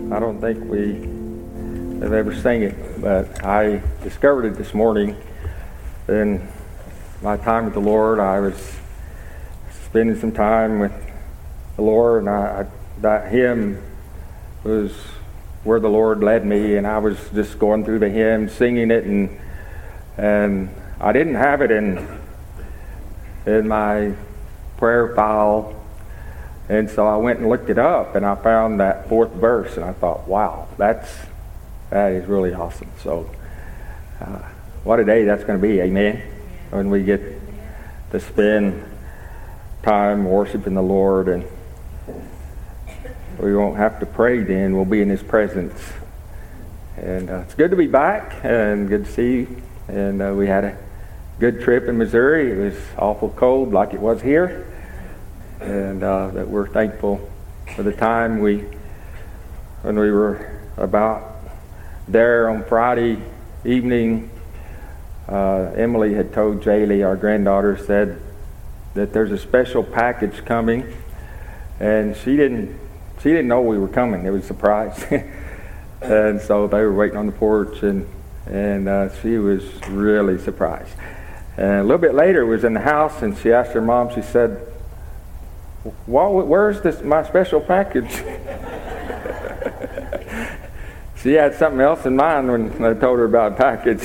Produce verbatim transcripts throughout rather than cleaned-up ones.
I don't think we have ever sang it, but I discovered it this morning. In my time with the Lord, I was spending some time with the Lord, and I, I, that hymn was where the Lord led me, and I was just going through the hymn, singing it, and and I didn't have it in in my prayer file. And so I went and looked it up, and I found that fourth verse, and I thought, wow, that's that is really awesome. So uh, what a day that's going to be, amen, when we get to spend time worshiping the Lord, and we won't have to pray then. We'll be in His presence. And uh, it's good to be back, and good to see you. And uh, we had a good trip in Missouri. It was awful cold like it was here. And uh, that we're thankful for the time we, when we were about there on Friday evening, uh, Emily had told Jaylee, our granddaughter, said that there's a special package coming, and she didn't she didn't know we were coming. It was a surprise. And so they were waiting on the porch, and and uh, she was really surprised. And a little bit later, was in the house, and she asked her mom. She said, Well, where's this my special package? She had something else in mind when I told her about a package.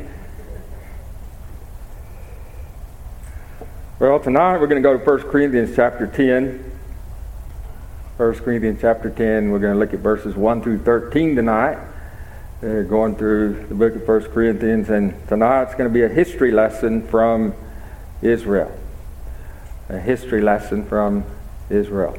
Well, tonight we're going to go to First Corinthians chapter ten. First Corinthians chapter ten, we're going to look at verses one through thirteen tonight. We're going through the book of First Corinthians, and tonight it's going to be a history lesson from Israel. A history lesson from Israel.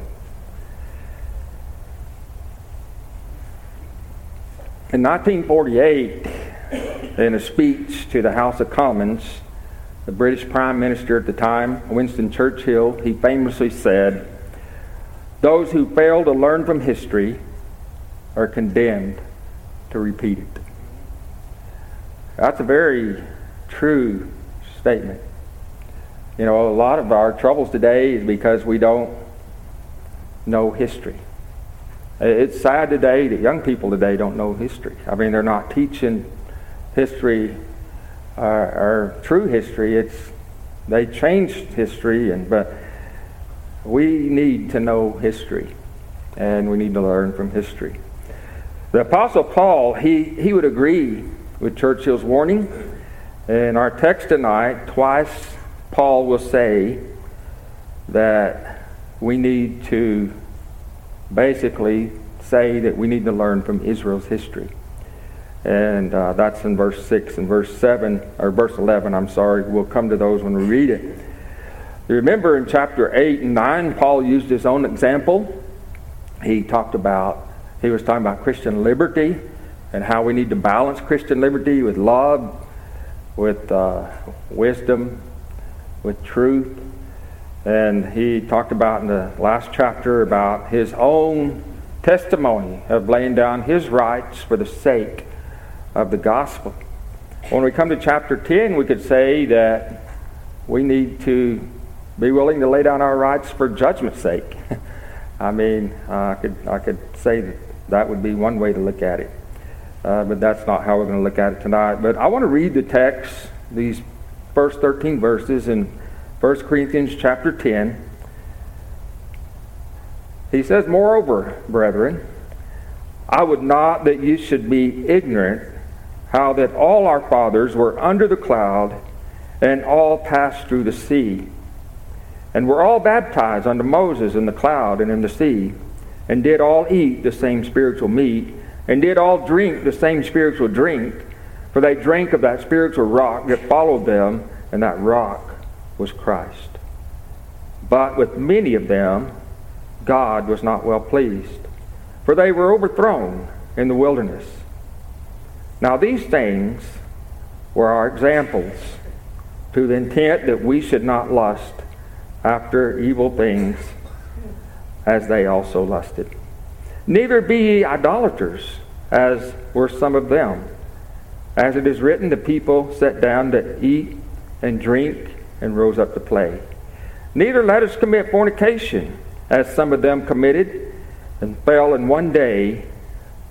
In nineteen forty-eight, in a speech to the House of Commons, the British Prime Minister at the time, Winston Churchill, he famously said, "Those who fail to learn from history are condemned to repeat it." That's a very true statement. You know, a lot of our troubles today is because we don't know history. It's sad today that young people today don't know history. I mean, they're not teaching history, uh, or true history. It's they changed history, and but we need to know history, and we need to learn from history. The Apostle Paul, he he would agree with Churchill's warning. In our text tonight, twice Paul will say that we need to basically say that we need to learn from Israel's history. And uh, that's in verse six and verse seven, or verse eleven, I'm sorry. We'll come to those when we read it. You remember in chapter eight and nine, Paul used his own example. He talked about, he was talking about Christian liberty and how we need to balance Christian liberty with love, with uh, wisdom, with truth. And he talked about in the last chapter about his own testimony of laying down his rights for the sake of the gospel. When we come to chapter ten, we could say that we need to be willing to lay down our rights for judgment's sake. I mean, uh, I could I could say that that would be one way to look at it. Uh, but that's not how we're going to look at it tonight. But I want to read the text, these first thirteen verses in First Corinthians chapter ten. He says, "Moreover, brethren, I would not that you should be ignorant how that all our fathers were under the cloud, and all passed through the sea, and were all baptized unto Moses in the cloud and in the sea, and did all eat the same spiritual meat, and did all drink the same spiritual drink, for they drank of that spiritual rock that followed them, and that rock was Christ. But with many of them God was not well pleased, for they were overthrown in the wilderness. Now these things were our examples, to the intent that we should not lust after evil things, as they also lusted. Neither be ye idolaters, as were some of them. As it is written, the people sat down to eat and drink, and rose up to play. Neither let us commit fornication, as some of them committed, and fell in one day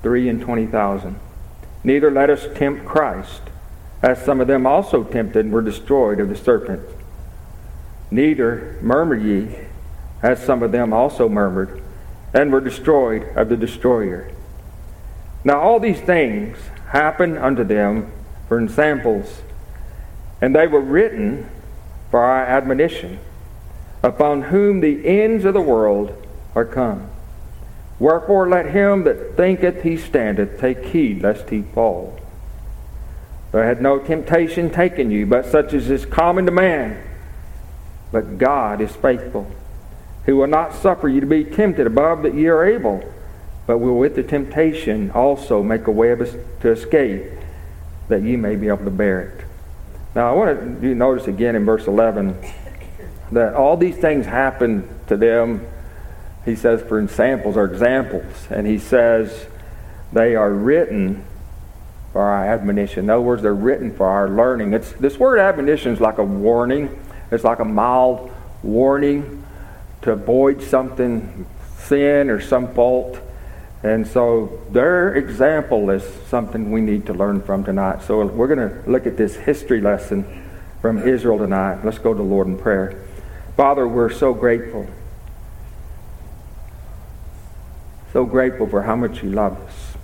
three and twenty thousand. Neither let us tempt Christ, as some of them also tempted and were destroyed of the serpent. Neither murmur ye, as some of them also murmured, and were destroyed of the destroyer. Now all these things happen unto them for ensamples, and they were written for our admonition, upon whom the ends of the world are come. Wherefore let him that thinketh he standeth take heed lest he fall. There had no temptation taken you, but such as is common to man. But God is faithful, who will not suffer you to be tempted above that ye are able, but will with the temptation also make a way of es- to escape, that ye may be able to bear it. Now I want you to notice again in verse eleven that all these things happen to them, he says, for ensamples or examples. And he says they are written for our admonition. In other words, they're written for our learning. It's, this word admonition is like a warning. It's like a mild warning to avoid something, sin or some fault. And so their example is something we need to learn from tonight. So we're going to look at this history lesson from Israel tonight. Let's go to the Lord in prayer. Father, we're so grateful. So grateful for how much you love us.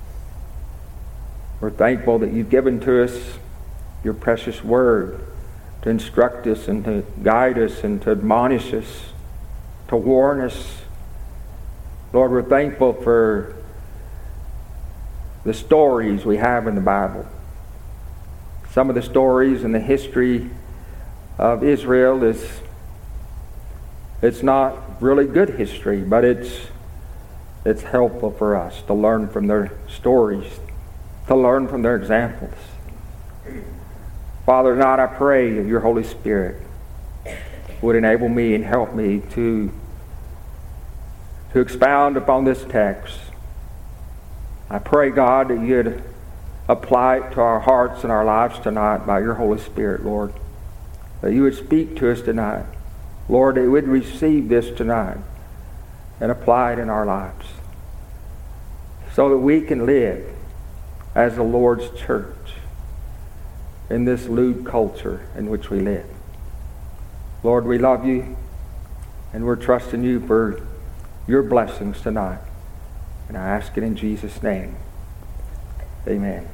We're thankful that you've given to us your precious word to instruct us and to guide us and to admonish us, to warn us. Lord, we're thankful for the stories we have in the Bible. Some of the stories in the history of Israel is, it's not really good history, but it's it's helpful for us to learn from their stories, to learn from their examples. Father, tonight I pray that your Holy Spirit would enable me and help me to, to expound upon this text. I pray, God, that you'd apply it to our hearts and our lives tonight by your Holy Spirit, Lord. That you would speak to us tonight. Lord, that we would receive this tonight and apply it in our lives so that we can live as the Lord's church in this lewd culture in which we live. Lord, we love you and we're trusting you for your blessings tonight. And I ask it in Jesus' name. Amen.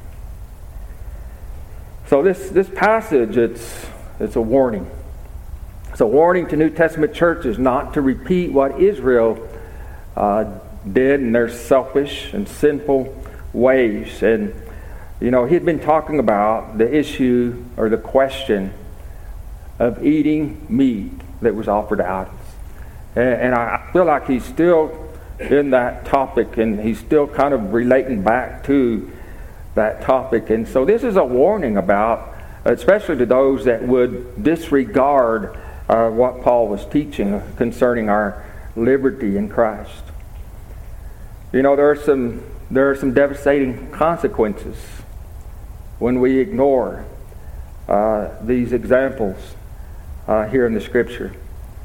So this, this passage, it's, it's a warning. It's a warning to New Testament churches not to repeat what Israel uh, did in their selfish and sinful ways. And, you know, he had been talking about the issue or the question of eating meat that was offered to idols. And, and I feel like he's still in that topic, and he's still kind of relating back to that topic. And so this is a warning about, especially to those that would disregard uh, what Paul was teaching concerning our liberty in Christ. You know, there are some there are some devastating consequences when we ignore uh, these examples uh, here in the Scripture.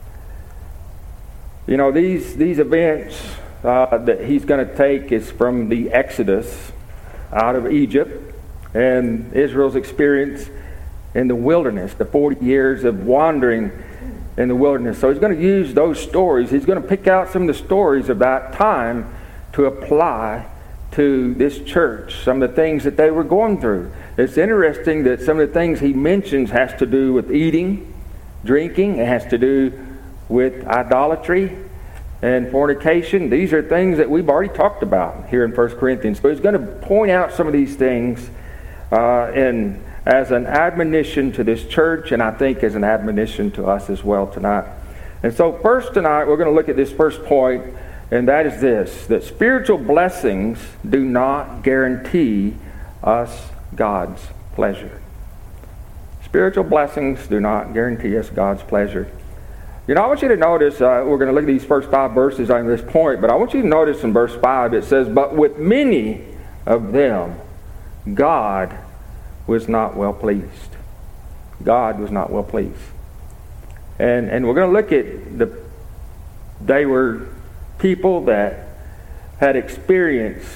You know, these these events uh, that he's going to take is from the Exodus out of Egypt and Israel's experience in the wilderness, the forty years of wandering in the wilderness. So he's going to use those stories. He's going to pick out some of the stories of that time to apply to this church, some of the things that they were going through. It's interesting that some of the things he mentions has to do with eating, drinking. It has to do with idolatry and fornication. These are things that we've already talked about here in First Corinthians. So he's going to point out some of these things uh, and as an admonition to this church, and I think as an admonition to us as well tonight. And so first tonight we're going to look at this first point, and that is this, that spiritual blessings do not guarantee us God's pleasure. Spiritual blessings do not guarantee us God's pleasure. You know, I want you to notice, uh, we're going to look at these first five verses on this point, but I want you to notice in verse five it says, but with many of them God was not well pleased. God was not well pleased. And and we're going to look at the, they were people that had experienced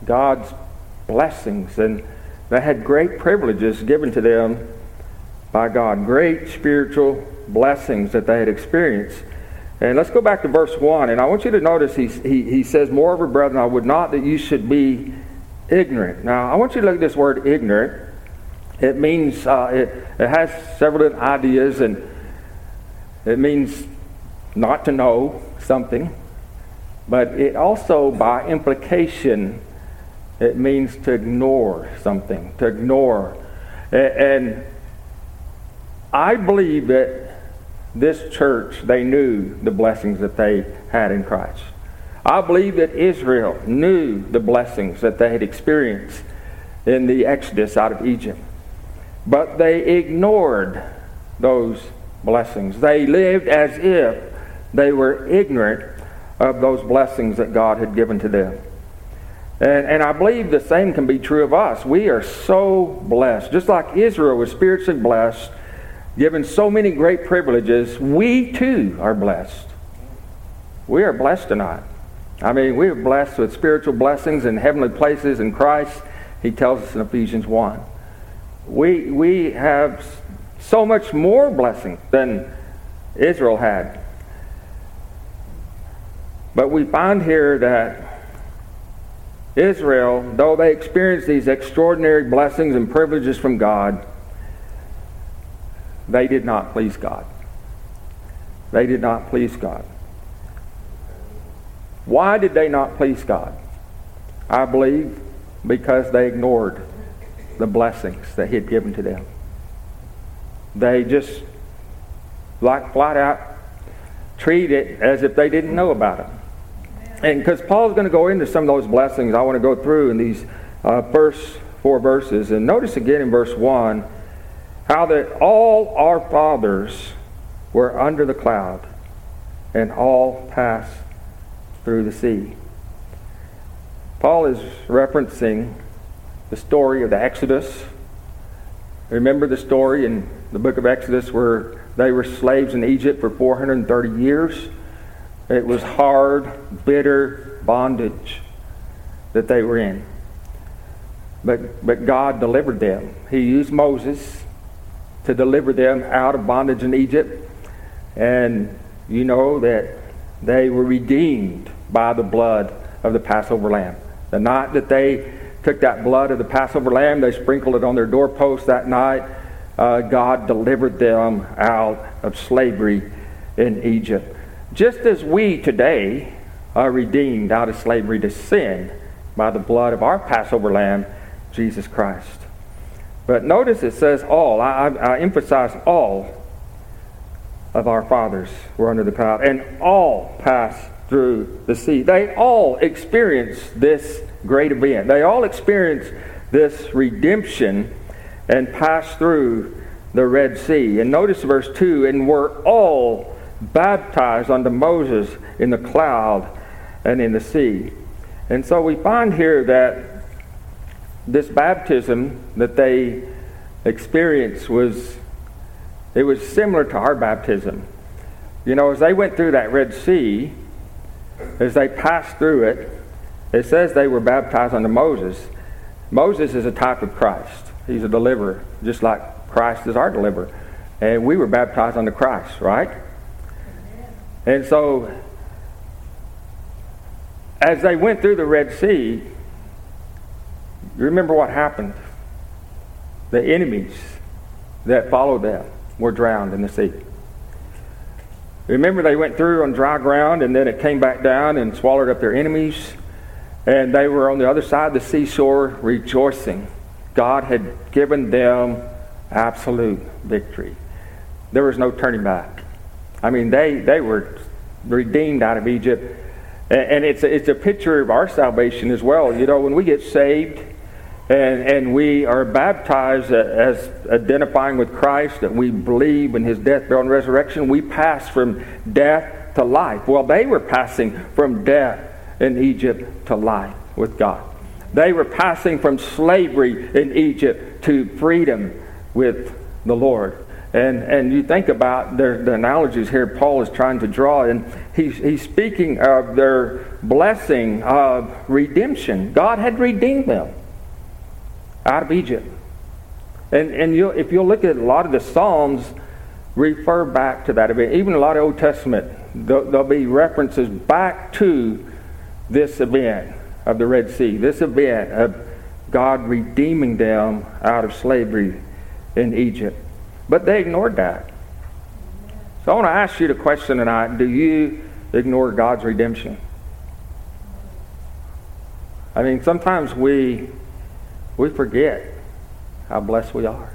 God's blessings, and they had great privileges given to them by God, great spiritual blessings that they had experienced. And let's go back to verse one, and I want you to notice he, he, he says, moreover, brethren, I would not that you should be ignorant. Now, I want you to look at this word ignorant. It means, uh, it, it has several different ideas, and it means not to know something, but it also, by implication, it means to ignore something, to ignore. And I believe that this church, they knew the blessings that they had in Christ. I believe that Israel knew the blessings that they had experienced in the Exodus out of Egypt. But they ignored those blessings. They lived as if they were ignorant of those blessings that God had given to them. And, and I believe the same can be true of us. We are so blessed. Just like Israel was spiritually blessed, given so many great privileges, we too are blessed. We are blessed tonight. I mean, we are blessed with spiritual blessings in heavenly places in Christ. He tells us in Ephesians one. We, we have so much more blessing than Israel had. But we find here that Israel, though they experienced these extraordinary blessings and privileges from God, they did not please God. They did not please God. Why did they not please God? I believe because they ignored the blessings that He had given to them. They just, like flat out, treat it as if they didn't know about it. And because Paul's going to go into some of those blessings, I want to go through in these uh, first four verses. And notice again in verse one, how that all our fathers were under the cloud, and all passed through the sea. Paul is referencing the story of the Exodus. Remember the story in the book of Exodus where they were slaves in Egypt for four hundred thirty years? It was hard, bitter bondage that they were in. But, but God delivered them. He used Moses to deliver them out of bondage in Egypt. And you know that they were redeemed by the blood of the Passover lamb. The night that they took that blood of the Passover lamb, they sprinkled it on their doorposts that night. Uh, God delivered them out of slavery in Egypt. Just as we today are redeemed out of slavery to sin by the blood of our Passover lamb, Jesus Christ. But notice it says all. I, I, I emphasize all of our fathers were under the cloud, and all passed through the sea. They all experienced this great event. They all experienced this redemption and passed through the Red Sea. And notice verse two, and were all baptized unto Moses in the cloud and in the sea. And so we find here that this baptism that they experienced was, it was similar to our baptism. You know, as they went through that Red Sea, as they passed through it, it says they were baptized unto Moses. Moses is a type of Christ. He's a deliverer, just like Christ is our deliverer. And we were baptized unto Christ, right? And so, as they went through the Red Sea, you remember what happened. The enemies that followed them were drowned in the sea. Remember, they went through on dry ground, and then it came back down and swallowed up their enemies. And they were on the other side of the seashore rejoicing. God had given them absolute victory. There was no turning back. I mean, they, they were redeemed out of Egypt. And, and it's, a, it's a picture of our salvation as well. You know, when we get saved and, and we are baptized as identifying with Christ, that we believe in His death, burial, and resurrection, we pass from death to life. Well, they were passing from death in Egypt to life with God. They were passing from slavery in Egypt to freedom with the Lord. And and you think about the, the analogies here Paul is trying to draw, and he's, he's speaking of their blessing of redemption. God had redeemed them out of Egypt. And and you if you'll look at a lot of the Psalms, refer back to that event. Even a lot of Old Testament, there'll, there'll be references back to this event of the Red Sea, this event of God redeeming them out of slavery in Egypt. But they ignored that. So I want to ask you the question tonight, do you ignore God's redemption? I mean, sometimes we we forget how blessed we are.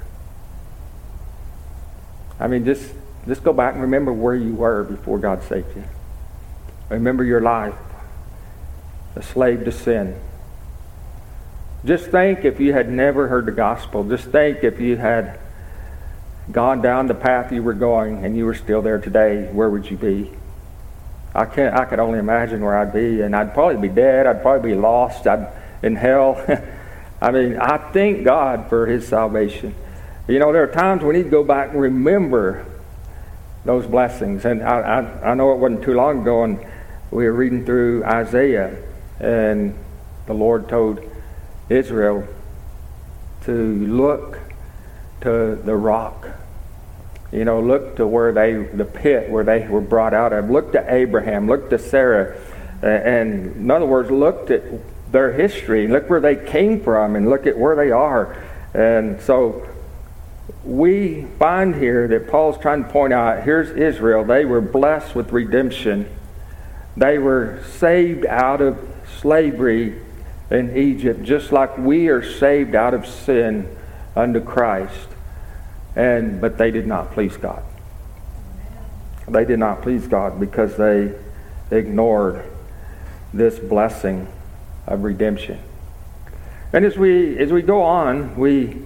I mean, just, just go back and remember where you were before God saved you. Remember your life, a slave to sin. Just think if you had never heard the gospel. Just think if you had gone down the path you were going and you were still there today, where would you be? I can't. I could only imagine where I'd be, and I'd probably be dead. I'd probably be lost. I'd in hell. I mean, I thank God for His salvation. You know, there are times we need to go back and remember those blessings. And I, I, I know it wasn't too long ago, and we were reading through Isaiah, and the Lord told Israel to look to the rock. You know, look to where they, the pit where they were brought out of. Look to Abraham. Look to Sarah. And in other words, look at their history. Look where they came from, and look at where they are. And so we find here that Paul's trying to point out, here's Israel. They were blessed with redemption. They were saved out of slavery in Egypt, just like we are saved out of sin unto Christ. And but they did not please God. They did not please God because they ignored this blessing of redemption. And as we as we go on, we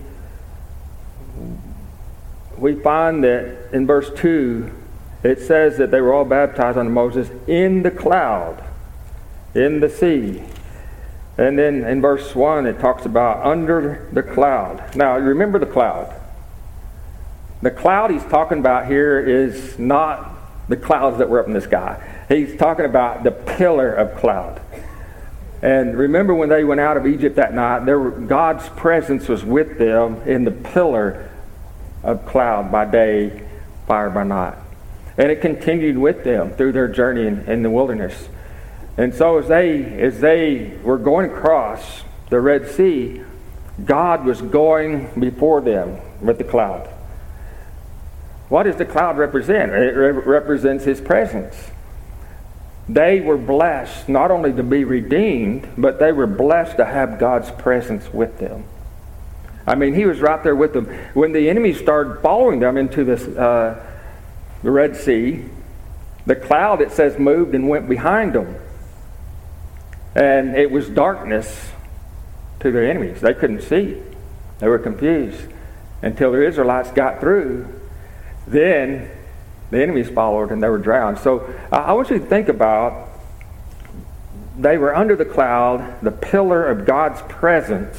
we find that in verse two, it says that they were all baptized unto Moses in the cloud, in the sea. And then in verse one, it talks about under the cloud. Now, remember the cloud. The cloud he's talking about here is not the clouds that were up in the sky. He's talking about the pillar of cloud. And remember when they went out of Egypt that night, there were, God's presence was with them in the pillar of cloud by day, fire by night. And it continued with them through their journey in, in the wilderness. And so as they as they were going across the Red Sea, God was going before them with the cloud. What does the cloud represent? It re- represents His presence. They were blessed not only to be redeemed, but they were blessed to have God's presence with them. I mean, He was right there with them. When the enemy started following them into this, uh, the Red Sea, the cloud, it says, moved and went behind them. And it was darkness to their enemies. They couldn't see. They were confused until the Israelites got through. Then the enemies followed and they were drowned. So I want you to think about, they were under the cloud, the pillar of God's presence.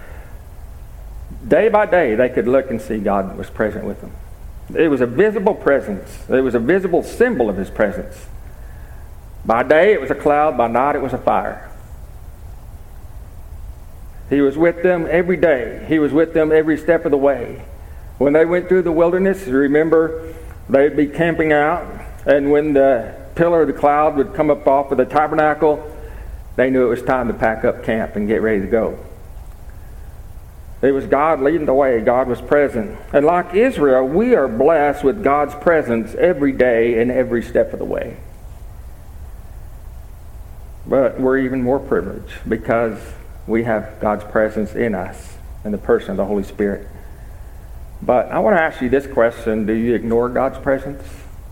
Day by day they could look and see God was present with them. It was a visible presence. It was a visible symbol of His presence. By day it was a cloud, by night it was a fire. He was with them every day. He was with them every step of the way. When they went through the wilderness, remember, they'd be camping out, and when the pillar of the cloud would come up off of the tabernacle, they knew it was time to pack up camp and get ready to go. It was God leading the way. God was present. And like Israel, we are blessed with God's presence every day and every step of the way. But we're even more privileged because we have God's presence in us in the person of the Holy Spirit. But I want to ask you this question. Do you ignore God's presence?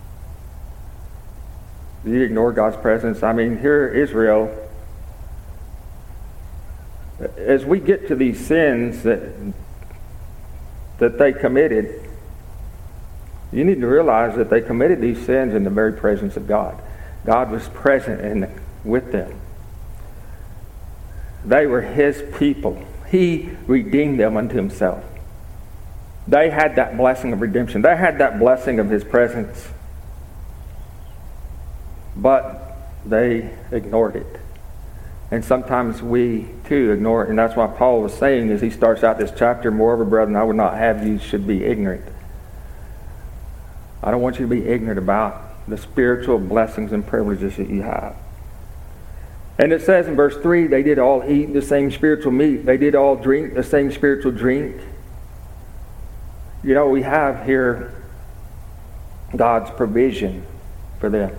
Do you ignore God's presence? I mean, here Israel, as we get to these sins that that they committed, you need to realize that they committed these sins in the very presence of God. God was present in, with them. They were His people. He redeemed them unto Himself. They had that blessing of redemption. They had that blessing of His presence. But they ignored it. And sometimes we, too, ignore it. And that's why Paul was saying as he starts out this chapter, moreover, brethren, I would not have you should be ignorant. I don't want you to be ignorant about the spiritual blessings and privileges that you have. And it says in verse three, they did all eat the same spiritual meat. They did all drink the same spiritual drink. You know, we have here God's provision for them.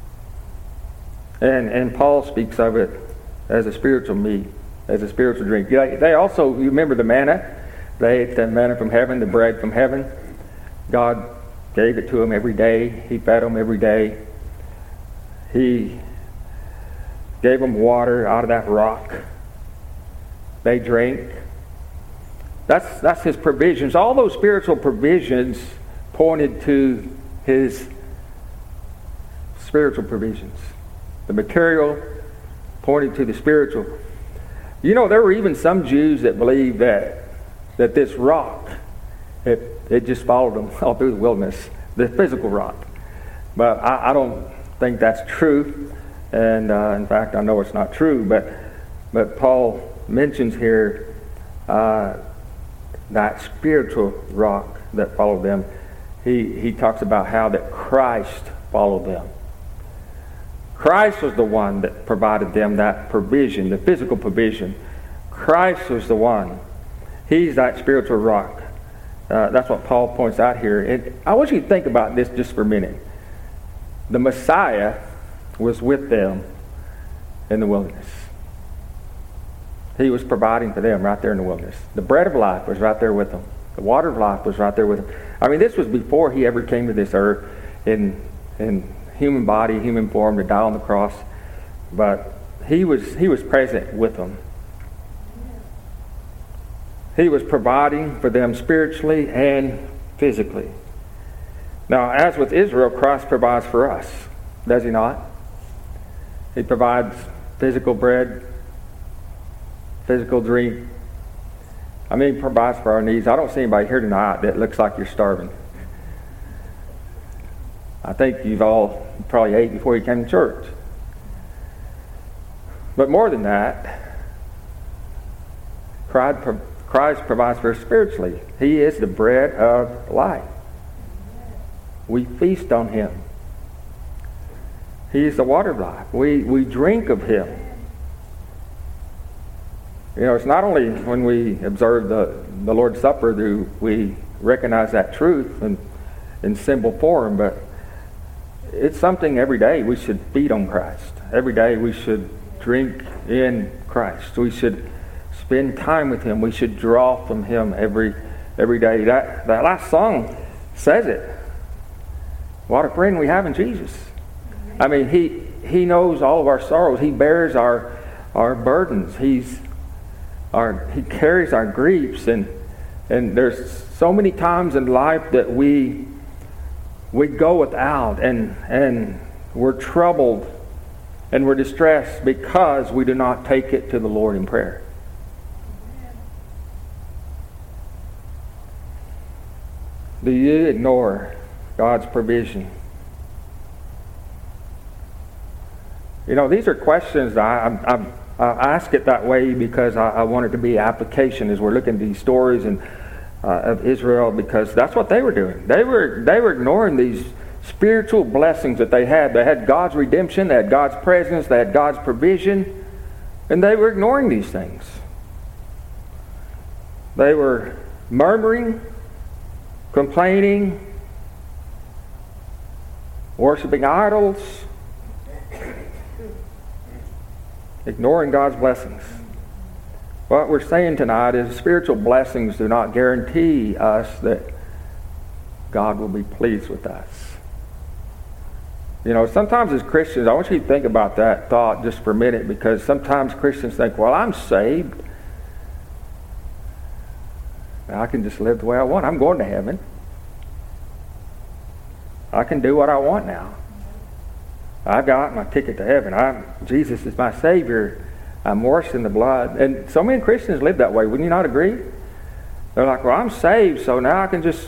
And and Paul speaks of it as a spiritual meat, as a spiritual drink. They, they also, you remember the manna? They ate the manna from heaven, the bread from heaven. God gave it to them every day. He fed them every day. He gave them water out of that rock. They drank. That's that's His provisions. All those spiritual provisions pointed to His spiritual provisions. The material pointed to the spiritual. You know, there were even some Jews that believed that that this rock, it, it just followed them all through the wilderness, the physical rock. But I, I don't think that's true. And uh, in fact, I know it's not true. But but Paul mentions here uh, that spiritual rock that followed them. He he talks about how that Christ followed them. Christ was the one that provided them that provision, the physical provision. Christ was the one. He's that spiritual rock. Uh, that's what Paul points out here. And I want you to think about this just for a minute. The Messiah was with them in the wilderness. He was providing for them right there in the wilderness. The bread of life was right there with them. The water of life was right there with them. I mean, this was before He ever came to this earth in in human body, human form, to die on the cross. But he was he was present with them. He was providing for them spiritually and physically. Now, as with Israel, Christ provides for us, does He not? He provides physical bread, physical drink. I mean, He provides for our needs. I don't see anybody here tonight that looks like you're starving. I think you've all probably ate before you came to church. But more than that, Christ provides for us spiritually. He is the bread of life. We feast on Him. He is the water of life. We, we drink of Him. You know, it's not only when we observe the, the Lord's Supper do we recognize that truth in, in symbol form, but it's something every day we should feed on Christ. Every day we should drink in Christ. We should spend time with Him. We should draw from Him every every day. That that last song says it. What a friend we have in Jesus. I mean, He He knows all of our sorrows. He bears our our burdens. He's our He carries our griefs, and and there's so many times in life that we we go without, and and we're troubled and we're distressed because we do not take it to the Lord in prayer. Do you ignore God's provision? You know, these are questions that I, I, I ask it that way because I, I want it to be application as we're looking at these stories and Uh, of Israel, because that's what they were doing. They were they were ignoring these spiritual blessings that they had. They had God's redemption, they had God's presence, they had God's provision, and they were ignoring these things. They were murmuring, complaining, worshiping idols, ignoring God's blessings. What we're saying tonight is spiritual blessings do not guarantee us that God will be pleased with us. You know, sometimes as Christians, I want you to think about that thought just for a minute, because sometimes Christians think, well, I'm saved. I can just live the way I want. I'm going to heaven. I can do what I want now. I've got my ticket to heaven. I'm, Jesus is my Savior. I'm washed in the blood. And so many Christians live that way. Wouldn't you not agree? They're like, well, I'm saved, so now I can just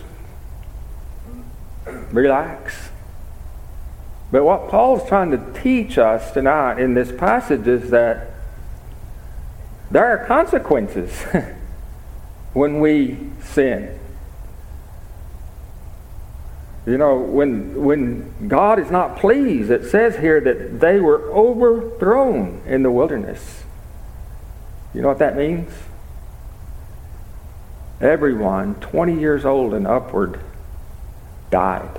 relax. But what Paul's trying to teach us tonight in this passage is that there are consequences when we sin. You know, when when God is not pleased, it says here that they were overthrown in the wilderness. You know what that means? Everyone twenty years old and upward died.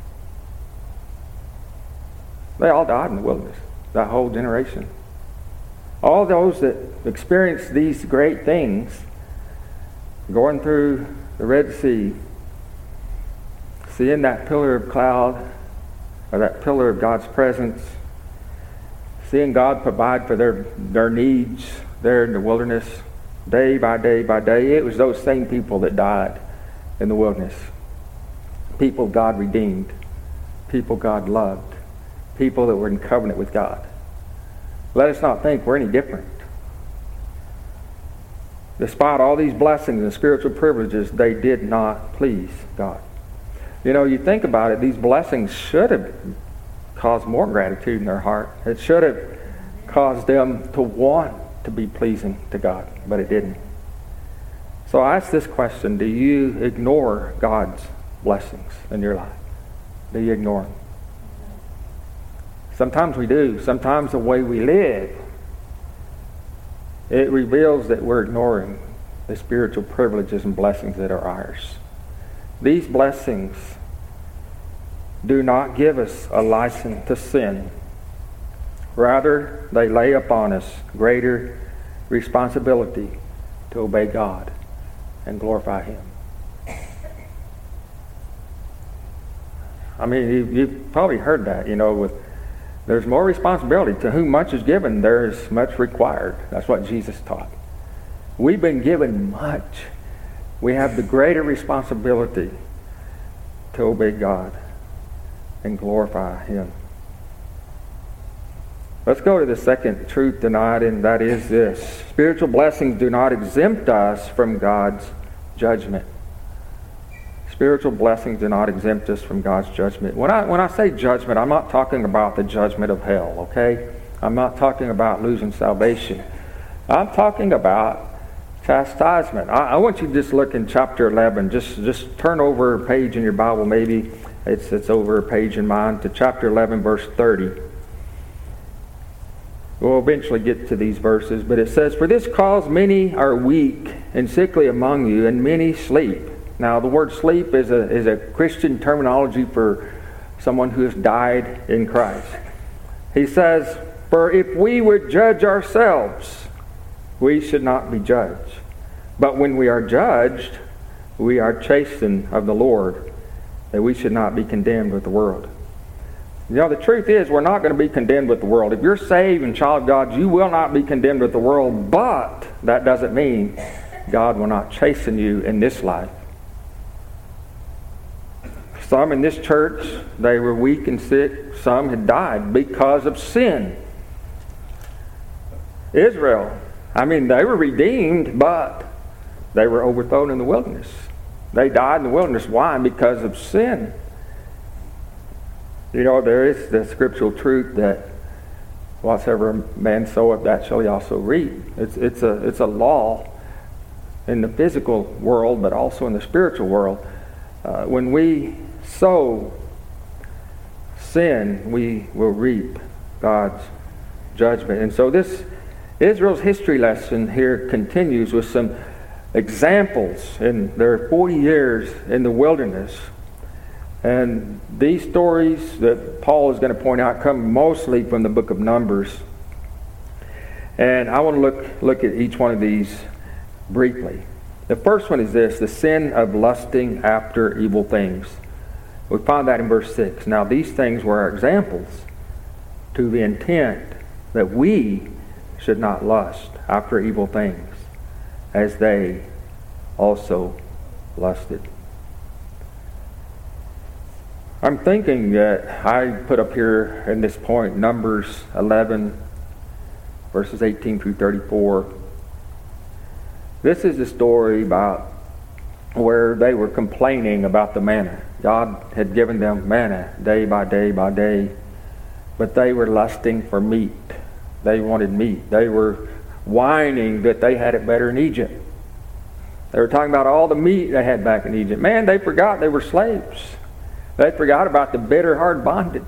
They all died in the wilderness, that whole generation. All those that experienced these great things, going through the Red Sea, seeing that pillar of cloud, or that pillar of God's presence, seeing God provide for their, their needs there in the wilderness, day by day by day, it was those same people that died in the wilderness. People God redeemed, people God loved, people that were in covenant with God. Let us not think we're any different. Despite all these blessings and spiritual privileges, they did not please God. You know, you think about it, these blessings should have caused more gratitude in their heart. It should have caused them to want to be pleasing to God, but it didn't. So I ask this question: do you ignore God's blessings in your life? Do you ignore them? Sometimes we do. Sometimes the way we live, it reveals that we're ignoring the spiritual privileges and blessings that are ours. These blessings do not give us a license to sin. Rather, they lay upon us greater responsibility to obey God and glorify Him. I mean, you, you've probably heard that, you know, with there's more responsibility. To whom much is given, there is much required. That's what Jesus taught. We've been given much. We have the greater responsibility to obey God and glorify Him. Let's go to the second truth tonight, and that is this: spiritual blessings do not exempt us from God's judgment. Spiritual blessings do not exempt us from God's judgment. When I when I say judgment, I'm not talking about the judgment of hell, okay? I'm not talking about losing salvation. I'm talking about chastisement. I, I want you to just look in chapter eleven. Just just turn over a page in your Bible, maybe. It's, it's over a page in mine, to chapter eleven, verse thirty. We'll eventually get to these verses, but it says, "For this cause many are weak and sickly among you, and many sleep." Now, the word sleep is a is a Christian terminology for someone who has died in Christ. He says, "For if we would judge ourselves, we should not be judged. But when we are judged, we are chastened of the Lord, that we should not be condemned with the world." You know, the truth is, we're not going to be condemned with the world. If you're saved and child of God, you will not be condemned with the world, but that doesn't mean God will not chasten you in this life. Some in this church, they were weak and sick. Some had died because of sin. Israel, I mean, they were redeemed, but they were overthrown in the wilderness. They died in the wilderness. Why? Because of sin. You know, there is the scriptural truth that whatsoever a man soweth, that shall he also reap. It's, it's, a, it's a law in the physical world, but also in the spiritual world. Uh, when we sow sin, we will reap God's judgment. And so this Israel's history lesson here continues with some examples in their forty years in the wilderness. And these stories that Paul is going to point out come mostly from the book of Numbers. And I want to look look at each one of these briefly. The first one is this: the sin of lusting after evil things. We find that in verse six. "Now these things were our examples, to the intent that we should not lust after evil things, as they also lusted." I'm thinking that I put up here in this point Numbers eleven, verses eighteen through thirty-four. This is a story about where they were complaining about the manna. God had given them manna day by day by day, but they were lusting for meat. They wanted meat. They were whining that they had it better in Egypt. They were talking about all the meat they had back in Egypt. Man, they forgot they were slaves. They forgot about the bitter, hard bondage.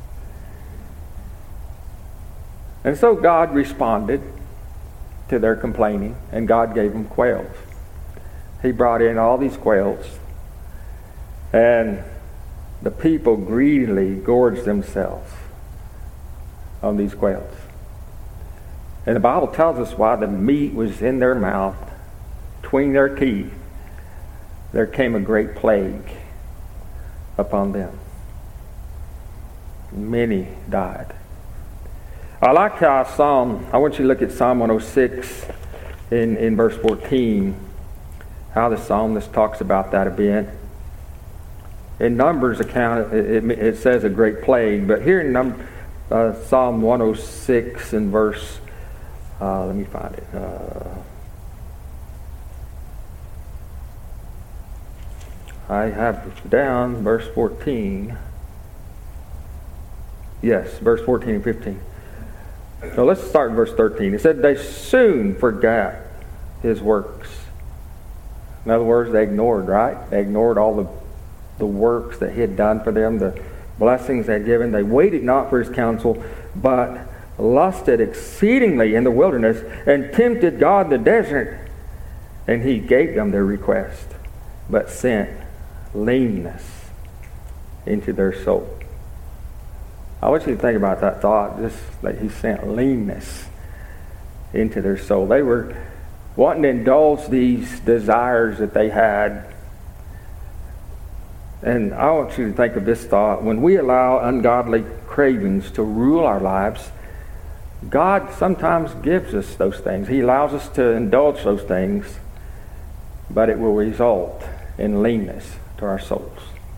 And so God responded to their complaining, and God gave them quails. He brought in all these quails, and the people greedily gorged themselves on these quails. And the Bible tells us while the meat was in their mouth, between their teeth, there came a great plague upon them. Many died. I like how Psalm, I want you to look at Psalm one oh six in, in verse fourteen, how the psalmist talks about that event. In Numbers account, it, it, it says a great plague, but here in Num, uh, Psalm one oh six in verse, uh, let me find it. Uh, I have down verse fourteen. Yes, verse fourteen and fifteen. So let's start in verse thirteen. It said, they soon forgot his works. In other words, they ignored, right? They ignored all the, the works that he had done for them, the blessings they had given. They waited not for his counsel, but lusted exceedingly in the wilderness and tempted God in the desert. And he gave them their request, but sent leanness into their soul. I want you to think about that thought, just like he sent leanness into their soul. They were wanting to indulge these desires that they had. And I want you to think of this thought. When we allow ungodly cravings to rule our lives, God sometimes gives us those things. He allows us to indulge those things, but it will result in leanness to our souls.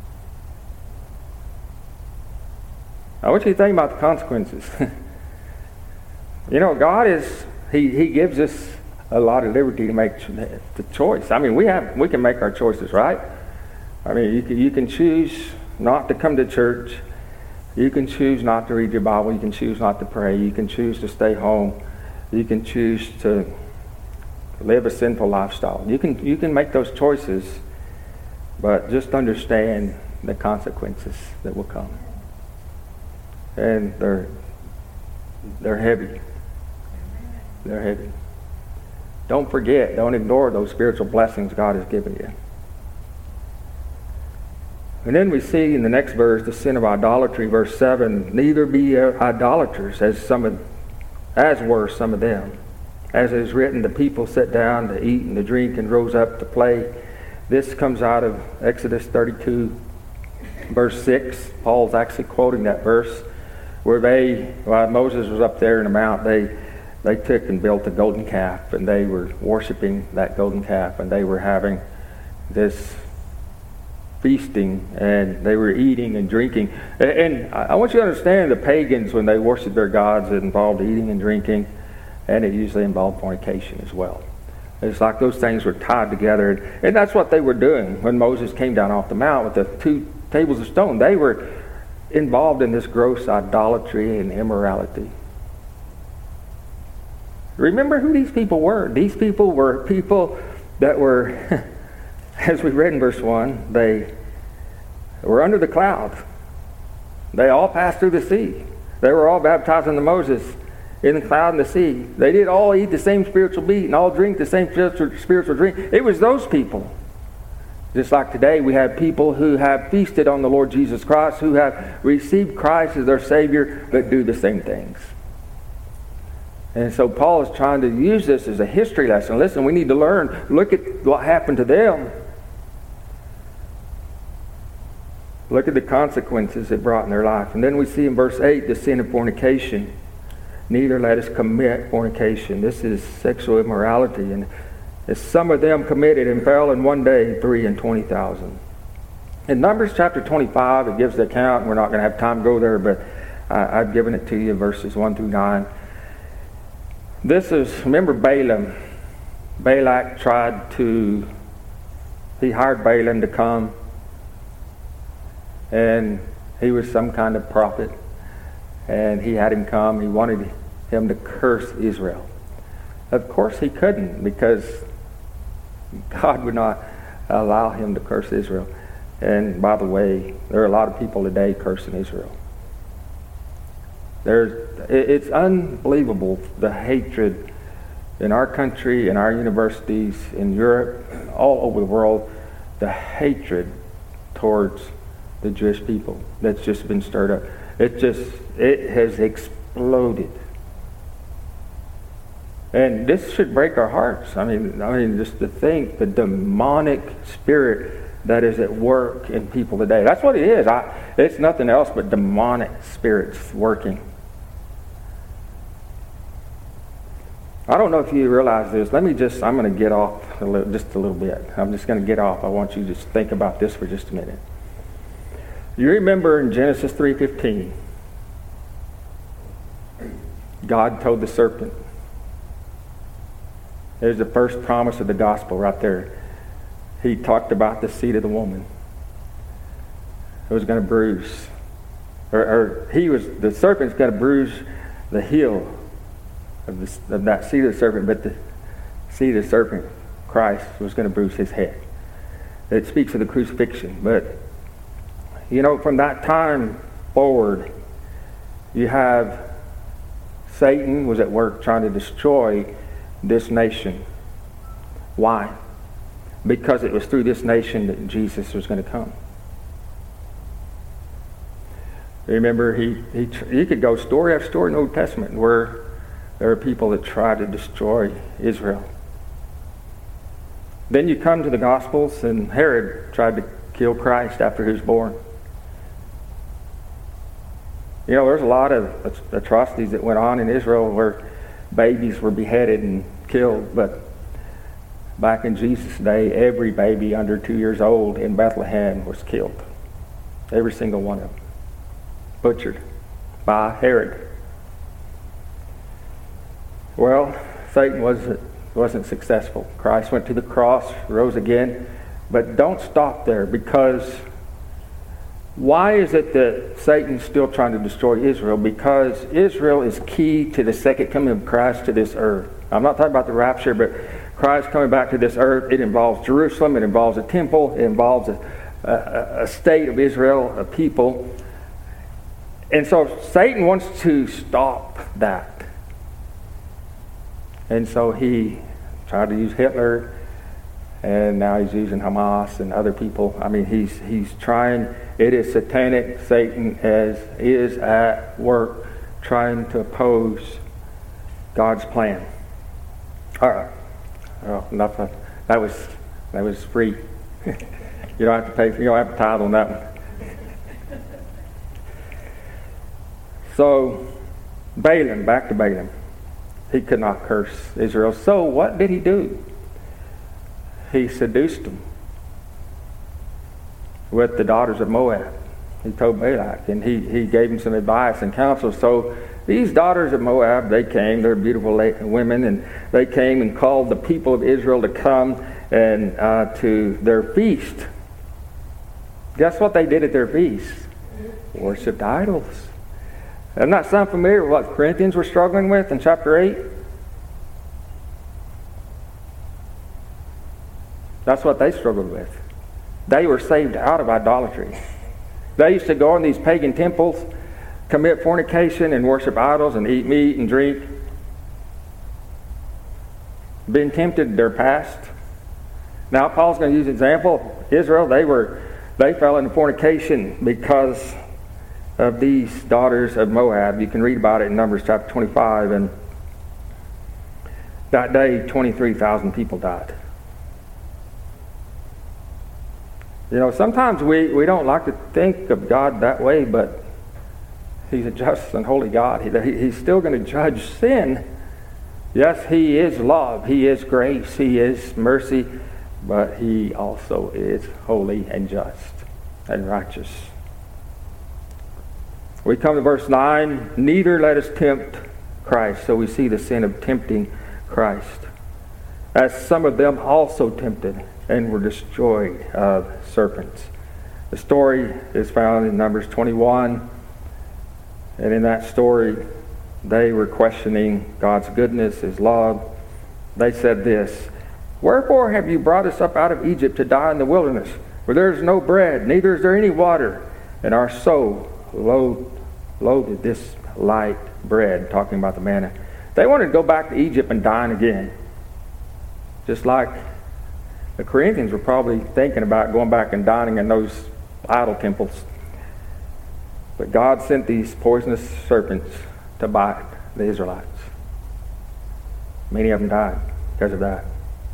I want you to think about the consequences. You know, God is, he, he gives us a lot of liberty to make the choice. I mean, we have we can make our choices, right? I mean, you can, you can choose not to come to church. You can choose not to read your Bible. You can choose not to pray. You can choose to stay home. You can choose to live a sinful lifestyle. You can you can make those choices, but just understand the consequences that will come. And they're they're heavy. They're heavy. Don't forget, don't ignore those spiritual blessings God has given you. And then we see in the next verse the sin of idolatry, verse seven, neither be idolaters as some of as were some of them. As it is written, the people sat down to eat and to drink and rose up to play. This comes out of Exodus thirty-two, verse six. Paul's actually quoting that verse where they, while Moses was up there in the mount, they they took and built a golden calf, and they were worshiping that golden calf, and they were having this feasting, and they were eating and drinking. And, and I want you to understand the pagans, when they worshiped their gods, it involved eating and drinking, and it usually involved fornication as well. It's like those things were tied together, and, and that's what they were doing when Moses came down off the mount with the two tables of stone. They were involved in this gross idolatry and immorality. Remember who these people were. These people were people that were, as we read in verse one, they were under the cloud. They all passed through the sea. They were all baptized into Moses in the cloud and the sea. They did all eat the same spiritual meat and all drink the same spiritual, spiritual drink. It was those people. Just like today, we have people who have feasted on the Lord Jesus Christ, who have received Christ as their Savior, but do the same things. And so Paul is trying to use this as a history lesson. Listen, we need to learn. Look at what happened to them. Look at the consequences it brought in their life. And then we see in verse eight the sin of fornication. Neither let us commit fornication. This is sexual immorality. And as some of them committed and fell in one day, three and twenty thousand. In Numbers chapter twenty-five, it gives the account, and we're not going to have time to go there, but I, I've given it to you, verses one through nine. This is, remember Balaam. Balak tried to he hired Balaam to come, and he was some kind of prophet, and he had him come. He wanted him to curse Israel. Of course he couldn't, because God would not allow him to curse Israel. And by the way, there are a lot of people today cursing Israel. There's, it's unbelievable, the hatred in our country, in our universities, in Europe, all over the world, the hatred towards the Jewish people that's just been stirred up. It just, it has exploded. And this should break our hearts. I mean, I mean, just to think the demonic spirit that is at work in people today. That's what it is. I, it's nothing else but demonic spirits working. I don't know if you realize this. Let me just, I'm going to get off a little, just a little bit. I'm just going to get off. I want you to just think about this for just a minute. You remember in Genesis three fifteen, God told the serpent. There's the first promise of the gospel right there. He talked about the seed of the woman. It was going to bruise. Or, or he was, the serpent's going to bruise the heel of, this, of that seed of the serpent, but the seed of the serpent, Christ, was going to bruise his head. It speaks of the crucifixion. But, you know, from that time forward, you have Satan was at work trying to destroy this nation. Why? Because it was through this nation that Jesus was going to come. Remember, he, he you could go story after story in the Old Testament where there are people that try to destroy Israel. Then you come to the Gospels, and Herod tried to kill Christ after he was born. You know, there's a lot of atrocities that went on in Israel where babies were beheaded and killed, but back in Jesus' day, every baby under two years old in Bethlehem was killed. Every single one of them. Butchered by Herod. Well, Satan wasn't, wasn't successful. Christ went to the cross, rose again. But don't stop there, because why is it that Satan's still trying to destroy Israel? Because Israel is key to the second coming of Christ to this earth. I'm not talking about the rapture, but Christ coming back to this earth. It involves Jerusalem. It involves a temple. It involves a, a, a state of Israel, a people. And so Satan wants to stop that. And so he tried to use Hitler, and now he's using Hamas and other people. I mean, he's he's trying. It is satanic. Satan as is at work trying to oppose God's plan. All right. Well, enough of, that was that was free. You don't have to pay. You don't have to tithe on that one. So, Balaam, back to Balaam. He could not curse Israel. So what did he do? He seduced them with the daughters of Moab. He told Balak, and he, he gave him some advice and counsel. So these daughters of Moab, they came. They're beautiful women, and they came and called the people of Israel to come and uh, to their feast. Guess what they did at their feast? Worshipped idols. I'm not sound familiar with what Corinthians were struggling with in chapter eight? That's what they struggled with. They were saved out of idolatry. They used to go in these pagan temples, commit fornication and worship idols and eat meat and drink. Been tempted in their past. Now Paul's going to use an example. Israel, they were they fell into fornication because of these daughters of Moab. You can read about it in Numbers chapter twenty-five, and that day twenty-three thousand people died. You know, sometimes we, we don't like to think of God that way, but He's a just and holy God. He, he's still going to judge sin. Yes, He is love. He is grace. He is mercy. But He also is holy and just and righteous. We come to verse nine. Neither let us tempt Christ. So we see the sin of tempting Christ. as some of them also tempted and were destroyed of serpents. The story is found in Numbers twenty-one, and in that story, they were questioning God's goodness, His love. They said this, "Wherefore have you brought us up out of Egypt to die in the wilderness, where there is no bread, neither is there any water, and our soul loathed, loathed this light bread," talking about the manna. They wanted to go back to Egypt and dine again. Just like the Corinthians were probably thinking about going back and dining in those idol temples. But God sent these poisonous serpents to bite the Israelites. Many of them died because of that.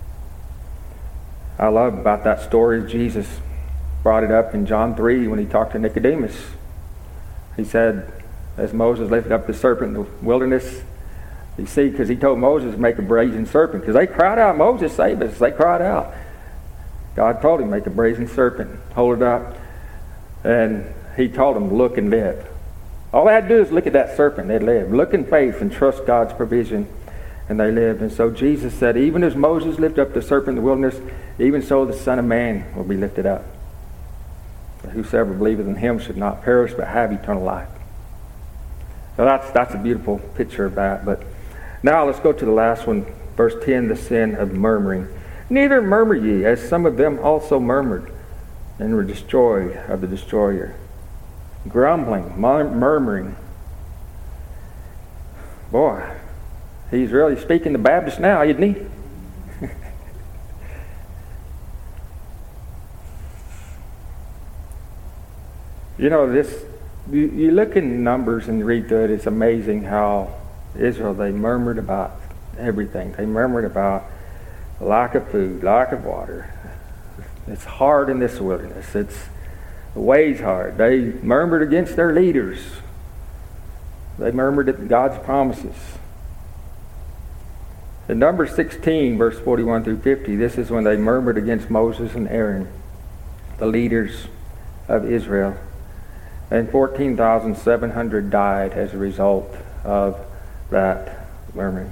I love about that story, Jesus brought it up in John three when he talked to Nicodemus. He said, as Moses lifted up the serpent in the wilderness, you see, because he told Moses to make a brazen serpent. Because they cried out, "Moses, save us." They cried out. God told him, make a brazen serpent, hold it up. And he told them, look and live. All they had to do is look at that serpent, they'd live. Look in faith and trust God's provision, and they lived. And so Jesus said, even as Moses lifted up the serpent in the wilderness, even so the Son of Man will be lifted up. But whosoever believeth in him should not perish, but have eternal life. So that's, that's a beautiful picture of that. But now let's go to the last one, verse ten, the sin of murmuring. Neither murmur ye, as some of them also murmured, and were destroyed of the destroyer. Grumbling, mur- murmuring. Boy, he's really speaking to Baptists now, isn't he? You know, this, you, you look in Numbers and you read through it, it's amazing how Israel, they murmured about everything. They murmured about lack of food, lack of water. It's hard in this wilderness. It's the way's hard. They murmured against their leaders. They murmured at God's promises. In Numbers sixteen, verse forty-one through fifty, this is when they murmured against Moses and Aaron, the leaders of Israel. And fourteen thousand seven hundred died as a result of that murmuring.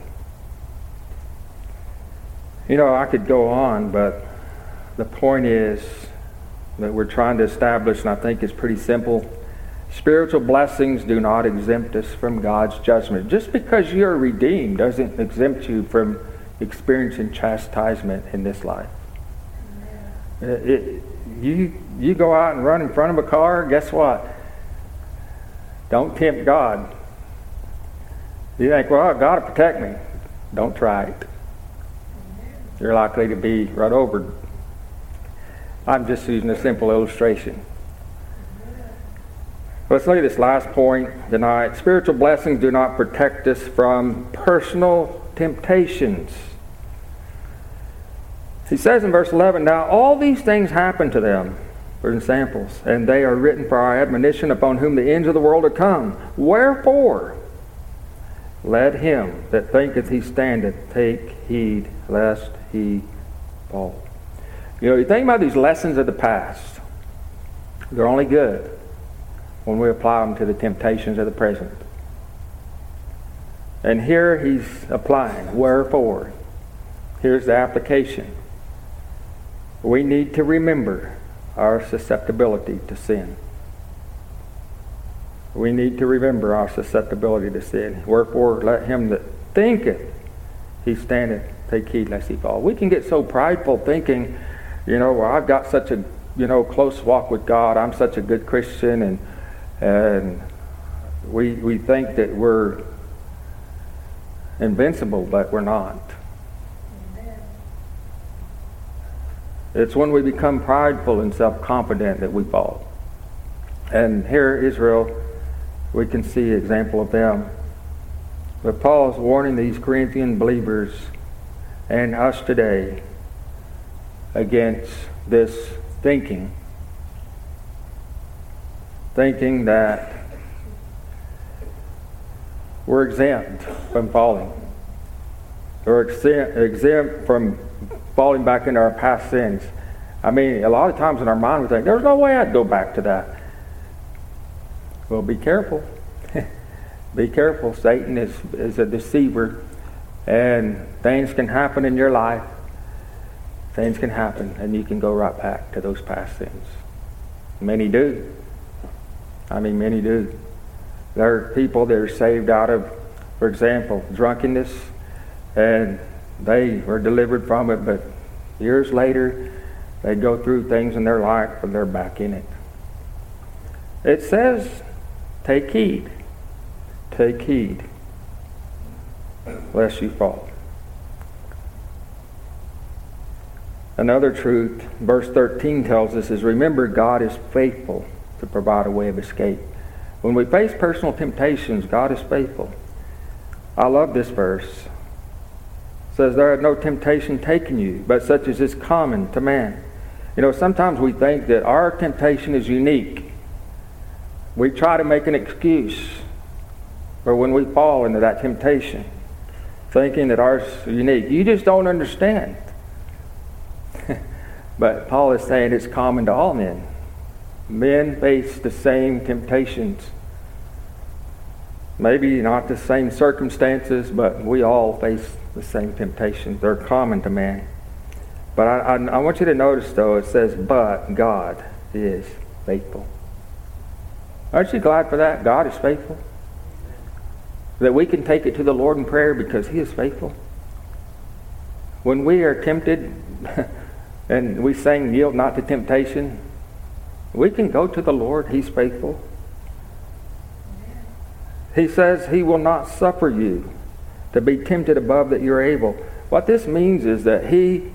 You know, I could go on, but the point is that we're trying to establish, and I think it's pretty simple, spiritual blessings do not exempt us from God's judgment. Just because you're redeemed doesn't exempt you from experiencing chastisement in this life. It, it, you, you go out and run in front of a car, guess what? Don't tempt God. You think, well, God will protect me. Don't try it. You're likely to be run over. I'm just using a simple illustration. Let's look at this last point tonight. Spiritual blessings do not protect us from personal temptations. He says in verse eleven, now all these things happen to them, for examples, and they are written for our admonition, upon whom the ends of the world are come. Wherefore, let him that thinketh he standeth take heed lest he fall. You know, you think about these lessons of the past. They're only good when we apply them to the temptations of the present. And here he's applying, wherefore. Here's the application. We need to remember our susceptibility to sin. We need to remember our susceptibility to sin. Wherefore, let him that thinketh he standeth take heed lest he fall. We can get so prideful thinking, you know, well, I've got such a, you know, close walk with God. I'm such a good Christian, and and we we think that we're invincible, but we're not. It's when we become prideful and self-confident that we fall. And here, Israel, we can see an example of them. But Paul is warning these Corinthian believers and us today against this thinking. Thinking that we're exempt from falling. Or exempt, exempt from falling back into our past sins. I mean, a lot of times in our mind we think, there's no way I'd go back to that. Well, be careful. Be careful. Satan is, is a deceiver, and things can happen in your life things can happen and you can go right back to those past sins. Many do. I mean, many do. There are people that are saved out of, for example, drunkenness, and they were delivered from it, but years later, they go through things in their life and they're back in it. It says, take heed. Take heed, lest you fall. Another truth, verse thirteen tells us, is remember God is faithful to provide a way of escape. When we face personal temptations, God is faithful. I love this verse. It says, there had no temptation taken you, but such as is common to man. You know, sometimes we think that our temptation is unique. We try to make an excuse for when we fall into that temptation, thinking that ours is unique. You just don't understand. But Paul is saying it's common to all men. Men face the same temptations. Maybe not the same circumstances, but we all face the same temptations. They're common to man. But I, I, I want you to notice, though, it says, but God is faithful. Aren't you glad for that? God is faithful. That we can take it to the Lord in prayer because He is faithful. When we are tempted, and we sang, yield not to temptation, we can go to the Lord. He's faithful. He says He will not suffer you to be tempted above that you're able. What this means is that He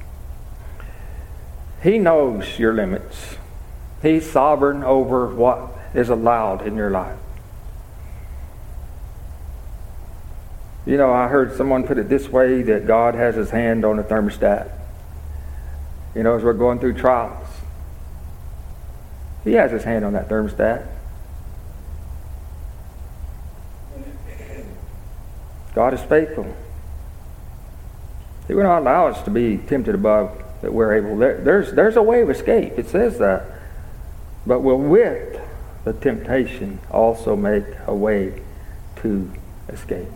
He knows your limits. He's sovereign over what is allowed in your life. You know, I heard someone put it this way, that God has His hand on the thermostat. You know, as we're going through trials, He has His hand on that thermostat. God is faithful. He will not allow us to be tempted above that we're able. There, there's, there's a way of escape. It says that. But will with the temptation also make a way to escape.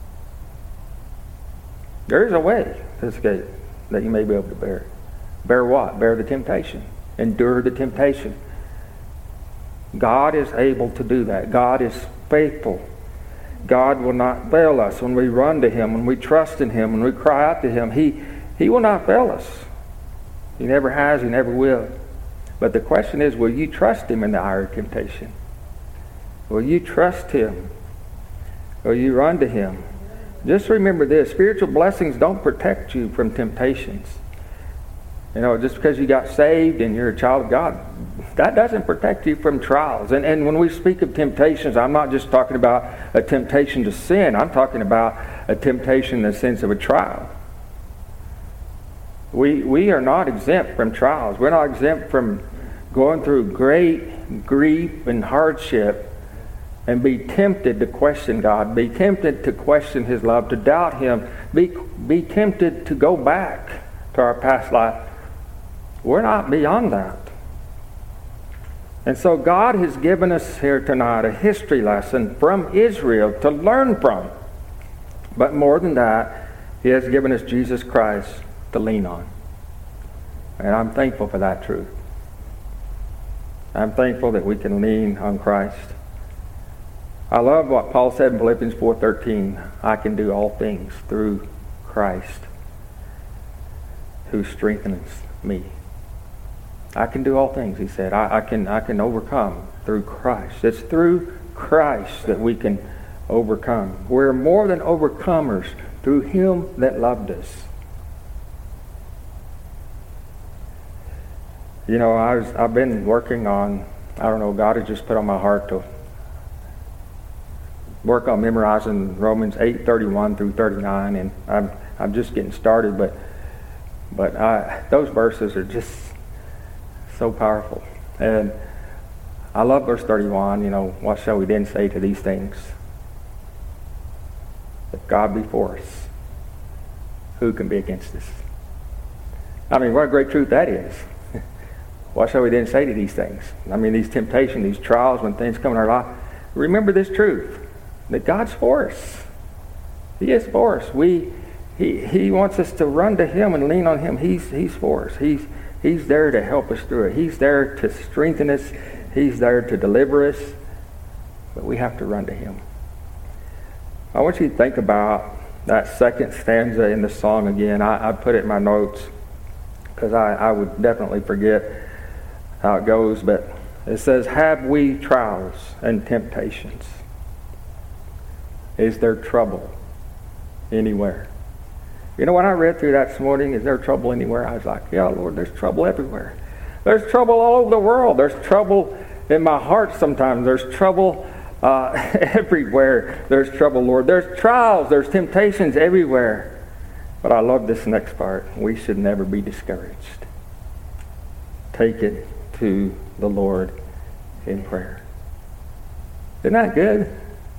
There is a way to escape that you may be able to bear. Bear what? Bear the temptation. Endure the temptation. God is able to do that. God is faithful. God will not fail us when we run to Him, when we trust in Him, when we cry out to Him. He, he will not fail us. He never has, He never will. But the question is, will you trust Him in the hour of temptation? Will you trust Him? Will you run to Him? Just remember this, spiritual blessings don't protect you from temptations. You know, just because you got saved and you're a child of God, that doesn't protect you from trials. And, and when we speak of temptations, I'm not just talking about a temptation to sin. I'm talking about a temptation in the sense of a trial. We, we are not exempt from trials. We're not exempt from going through great grief and hardship and be tempted to question God, be tempted to question His love, to doubt Him, be, be tempted to go back to our past life. We're not beyond that. And so God has given us here tonight a history lesson from Israel to learn from. But more than that, He has given us Jesus Christ to lean on. And I'm thankful for that truth. I'm thankful that we can lean on Christ. I love what Paul said in Philippians four thirteen. I can do all things through Christ who strengthens me. I can do all things, he said. I, I can I can overcome through Christ. It's through Christ that we can overcome. We're more than overcomers through Him that loved us. You know, I was, I've been working on, I don't know, God has just put on my heart to work on memorizing Romans eight thirty-one through thirty-nine, and I'm I'm just getting started, but but I, those verses are just so powerful. And I love verse thirty-one, you know, what shall we then say to these things? If God be for us, who can be against us? I mean, what a great truth that is. What shall we then say to these things? I mean, these temptations, these trials, when things come in our life. Remember this truth, that God's for us. He is for us. We He He wants us to run to Him and lean on Him. He's He's for us. He's He's there to help us through it. He's there to strengthen us. He's there to deliver us. But we have to run to Him. I want you to think about that second stanza in the song again. I, I put it in my notes because I, I would definitely forget how it goes. But it says, have we trials and temptations? Is there trouble anywhere? You know, when I read through that this morning, is there trouble anywhere? I was like, yeah, Lord, there's trouble everywhere. There's trouble all over the world. There's trouble in my heart sometimes. There's trouble uh, everywhere. There's trouble, Lord. There's trials. There's temptations everywhere. But I love this next part. We should never be discouraged. Take it to the Lord in prayer. Isn't that good?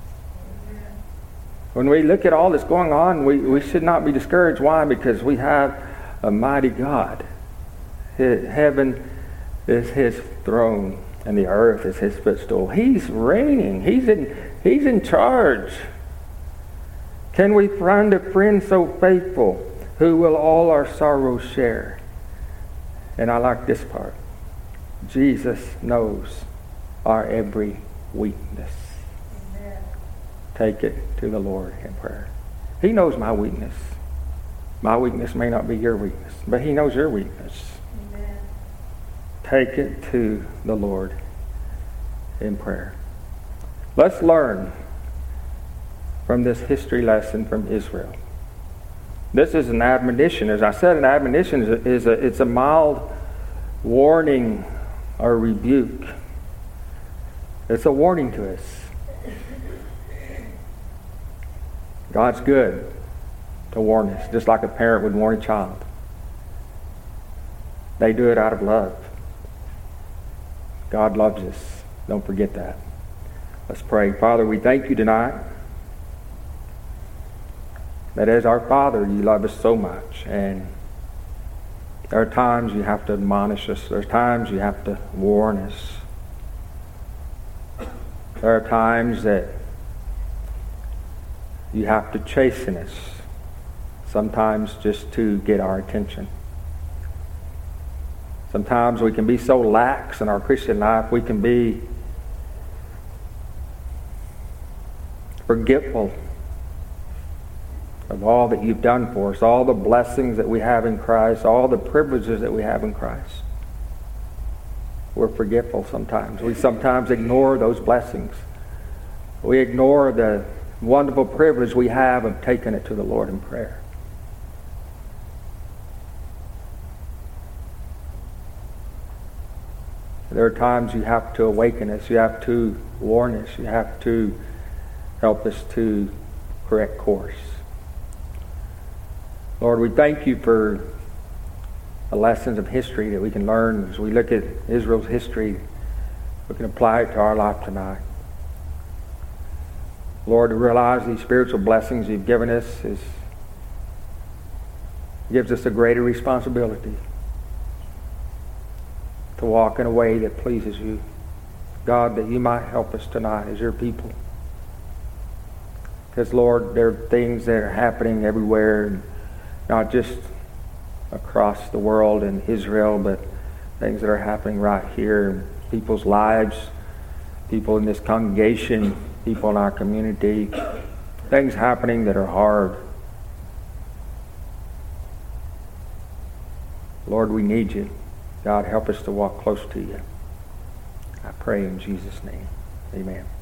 When we look at all that's going on, we, we should not be discouraged. Why? Because we have a mighty God. His, heaven is His throne, and the earth is His footstool. He's reigning. He's in, he's in charge. Can we find a friend so faithful who will all our sorrows share? And I like this part. Jesus knows our every weakness. Amen. Take it to the Lord in prayer. He knows my weakness. My weakness may not be your weakness, but He knows your weakness. Amen. Take it to the Lord in prayer. Let's learn from this history lesson from Israel. This is an admonition. As I said, an admonition is a, is a it's a mild warning or rebuke. It's a warning to us. God's good to warn us, just like a parent would warn a child. They do it out of love. God loves us. Don't forget that. Let's pray. Father, we thank You tonight that as our Father, You love us so much. And there are times You have to admonish us. There are times You have to warn us. There are times that You have to chasten us. Sometimes just to get our attention. Sometimes we can be so lax in our Christian life. We can be forgetful of all that You've done for us, all the blessings that we have in Christ, all the privileges that we have in Christ. We're forgetful sometimes. We sometimes ignore those blessings. We ignore the wonderful privilege we have of taking it to the Lord in prayer. There are times You have to awaken us. You have to warn us. You have to help us to correct course. Lord, we thank You for the lessons of history that we can learn as we look at Israel's history. We can apply it to our life tonight. Lord, to realize these spiritual blessings You've given us is gives us a greater responsibility to walk in a way that pleases You. God, that You might help us tonight as Your people. Because, Lord, there are things that are happening everywhere, not just across the world in Israel, but things that are happening right here in people's lives, people in this congregation, people in our community, things happening that are hard. Lord, we need You. God, help us to walk close to You. I pray in Jesus' name. Amen.